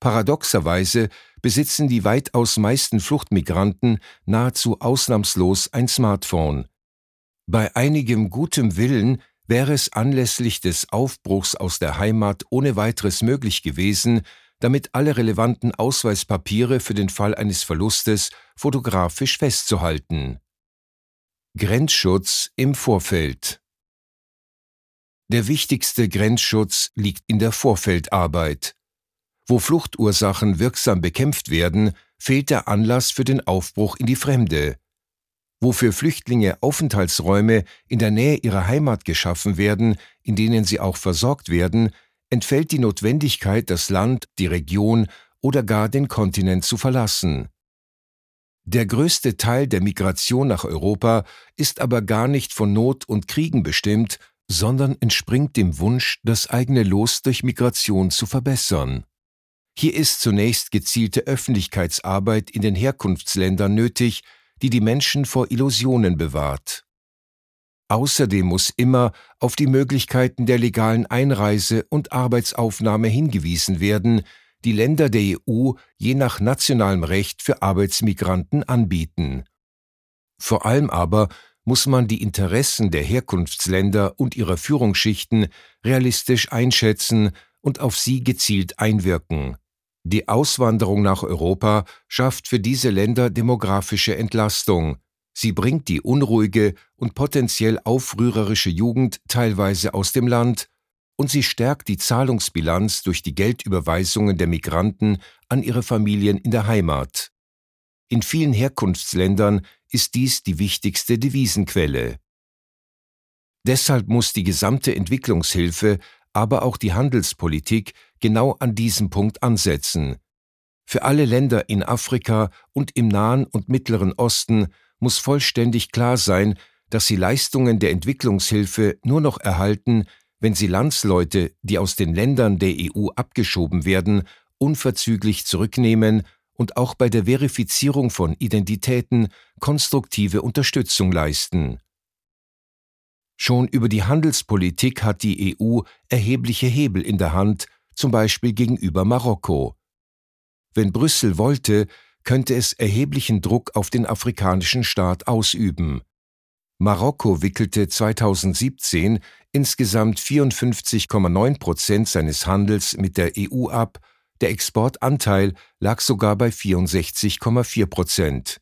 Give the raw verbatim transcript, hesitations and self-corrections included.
Paradoxerweise besitzen die weitaus meisten Fluchtmigranten nahezu ausnahmslos ein Smartphone. Bei einigem gutem Willen wäre es anlässlich des Aufbruchs aus der Heimat ohne weiteres möglich gewesen, damit alle relevanten Ausweispapiere für den Fall eines Verlustes fotografisch festzuhalten. Grenzschutz im Vorfeld. Der wichtigste Grenzschutz liegt in der Vorfeldarbeit. Wo Fluchtursachen wirksam bekämpft werden, fehlt der Anlass für den Aufbruch in die Fremde. Wo für Flüchtlinge Aufenthaltsräume in der Nähe ihrer Heimat geschaffen werden, in denen sie auch versorgt werden, entfällt die Notwendigkeit, das Land, die Region oder gar den Kontinent zu verlassen. Der größte Teil der Migration nach Europa ist aber gar nicht von Not und Kriegen bestimmt, sondern entspringt dem Wunsch, das eigene Los durch Migration zu verbessern. Hier ist zunächst gezielte Öffentlichkeitsarbeit in den Herkunftsländern nötig, die die Menschen vor Illusionen bewahrt. Außerdem muss immer auf die Möglichkeiten der legalen Einreise und Arbeitsaufnahme hingewiesen werden, die Länder der E U je nach nationalem Recht für Arbeitsmigranten anbieten. Vor allem aber muss man die Interessen der Herkunftsländer und ihrer Führungsschichten realistisch einschätzen und auf sie gezielt einwirken. Die Auswanderung nach Europa schafft für diese Länder demografische Entlastung. Sie bringt die unruhige und potenziell aufrührerische Jugend teilweise aus dem Land und sie stärkt die Zahlungsbilanz durch die Geldüberweisungen der Migranten an ihre Familien in der Heimat. In vielen Herkunftsländern ist dies die wichtigste Devisenquelle. Deshalb muss die gesamte Entwicklungshilfe, aber auch die Handelspolitik genau an diesem Punkt ansetzen. Für alle Länder in Afrika und im Nahen und Mittleren Osten muss vollständig klar sein, dass sie Leistungen der Entwicklungshilfe nur noch erhalten, wenn sie Landsleute, die aus den Ländern der E U abgeschoben werden, unverzüglich zurücknehmen und auch bei der Verifizierung von Identitäten konstruktive Unterstützung leisten. Schon über die Handelspolitik hat die E U erhebliche Hebel in der Hand, zum Beispiel gegenüber Marokko. Wenn Brüssel wollte, könnte es erheblichen Druck auf den afrikanischen Staat ausüben. Marokko wickelte zweitausendsiebzehn insgesamt vierundfünfzig Komma neun Prozent seines Handels mit der E U ab, der Exportanteil lag sogar bei vierundsechzig Komma vier Prozent.